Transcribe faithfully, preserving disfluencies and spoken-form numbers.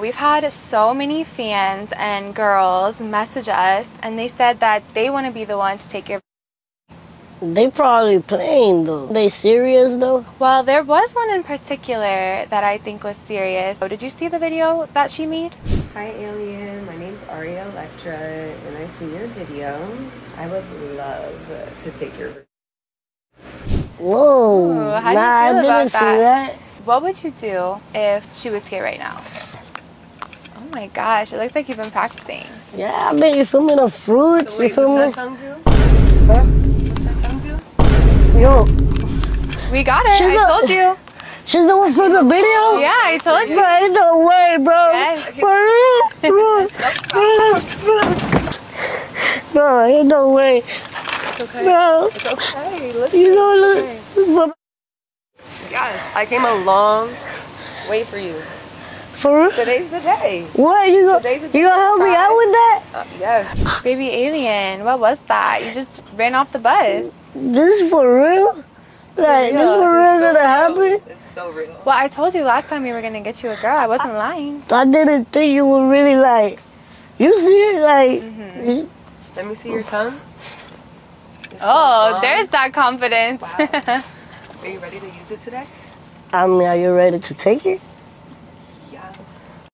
We've had so many fans and girls message us, and they said that they want to be the one to take your. They probably playing though. They serious though? Well, there was one in particular that I think was serious. So did you see the video that she made? Hi Alien, my name's Aria Electra, and I see your video. I would love to take your. Whoa! Ooh, how do nah, you feel I didn't about see that? that. What would you do if she was here right now? Oh my gosh, it looks like you've been practicing. Yeah, I bet you feel me the fruits. So wait, you feel what's me? that tongue do? Huh? What's that tongue do? Yo, We got it. She's I not- told you. she's the one from the video? Yeah, I told you. Bro, ain't no way, bro. Yes. For real, bro. Bro, ain't no way. It's okay. Bro, It's okay. Listen. you know, it's look. okay. Yes, I came a long way for you. For real? Today's the day. What? You gonna, Today's a you gonna help me day. out with that? Uh, yes. Baby Alien, what was that? You just ran off the bus. This is for real? Like, this real. for real It's so gonna real. happen? It's so real. Well, I told you last time we were going to get you a girl. I wasn't lying. I didn't think you would really like, you see it? Like, Mm-hmm. Let me see your tongue. It's so Oh, long. there's that confidence. Wow. Are you ready to use it today? I mean, are you ready to take it?